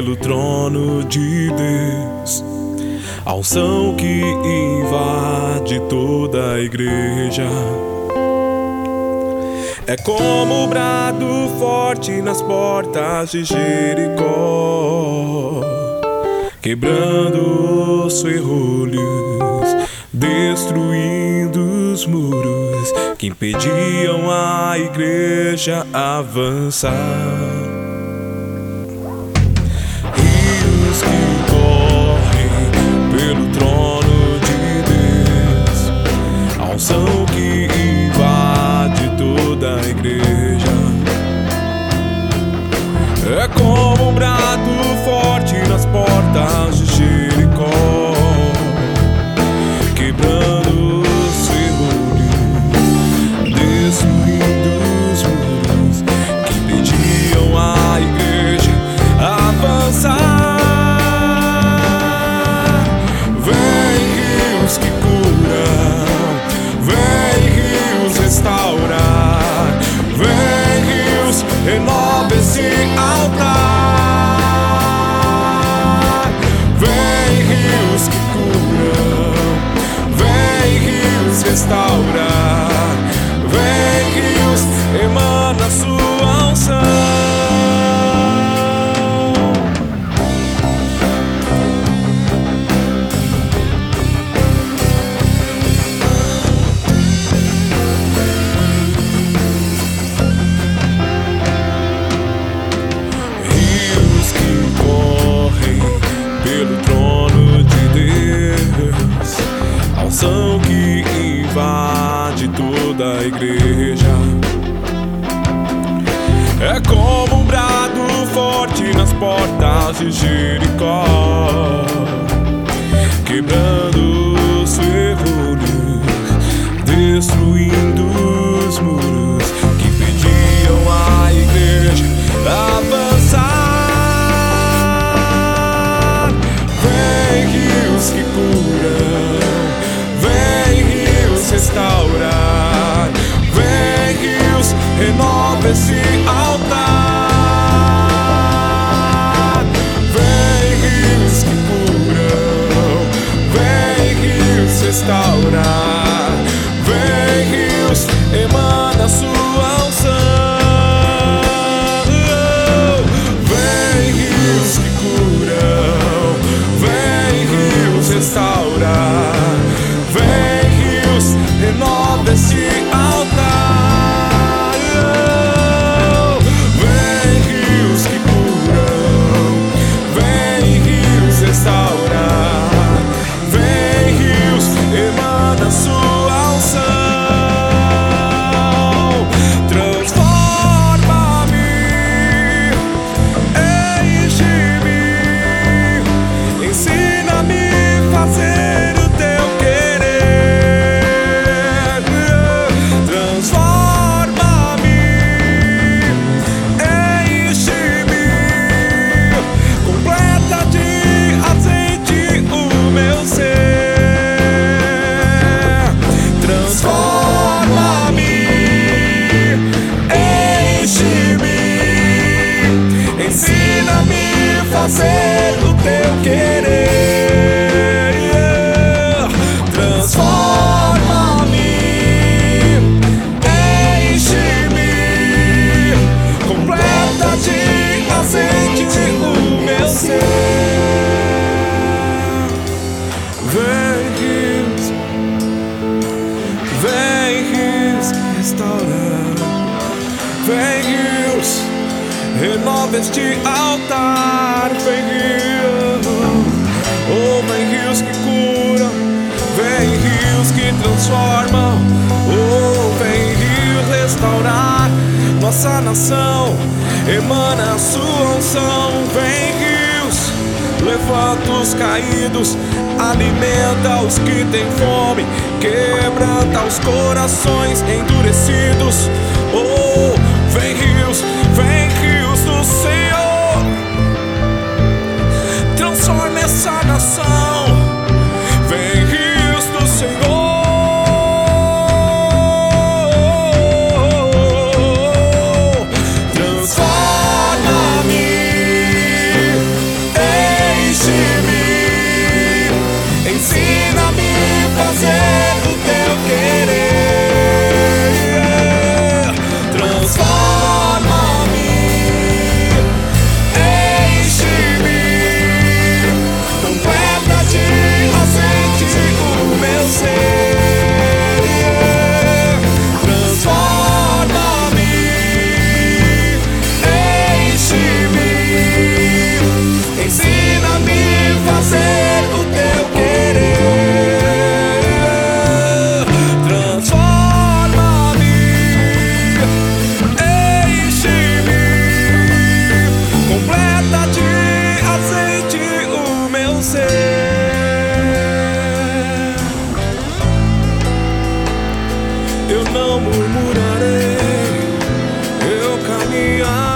pelo trono de Deus, a unção que invade toda a igreja. É como um brado forte nas portas de Jericó, quebrando os ferrolhos, destruindo os muros que impediam a igreja avançar. Rios que correm pelo trono de Deus, a unção que invade toda a igreja. É como um brado forte nas portas de Jericó, quebrando os ferrolhos, destruindo os muros que impediam a igreja avançar. Vem rios que curam, vem rios restaurar, vem rios, renova esse altar. Vem rios que curam, vem rios restaurar, vem rios, emana sua unção. Pelo trono de Deus, a unção que invade toda a igreja. É como um brado forte nas portas de Jericó, quebrando os ferrolhos, destruindo os muros que impediam a igreja avançar. Que curam, vem rios restaurar, vem rios, renova esse altar. Vem rios que curam, vem rios restaurar, vem rios, emana sua unção. Vem rios que curam, vem rios restaurar, vem rios, renova esse altar. Vem rios que curam, vem rios restaurar, vem rios, emana sua unção. Transforma-me, enche-me, ensina-me fazer o teu querer. Transforma-me, enche-me, completa de azeite o meu ser. Transforma-me, enche-me, ensina-me fazer o teu querer. Transforma-me, enche-me, completa de azeite o meu ser. Vem rios restaurar, vem rios, renova este altar. Vem rios, oh, vem rios que curam, vem rios que transformam, oh, vem rios restaurar nossa nação, emana a sua unção. Vem rios, levanta os caídos, alimenta os que têm fome, quebranta os corações endurecidos. Oh, vem rios do Senhor, transforma essa nação. Vem rios do Senhor, transforma-me, não murmurarei. Eu caminharei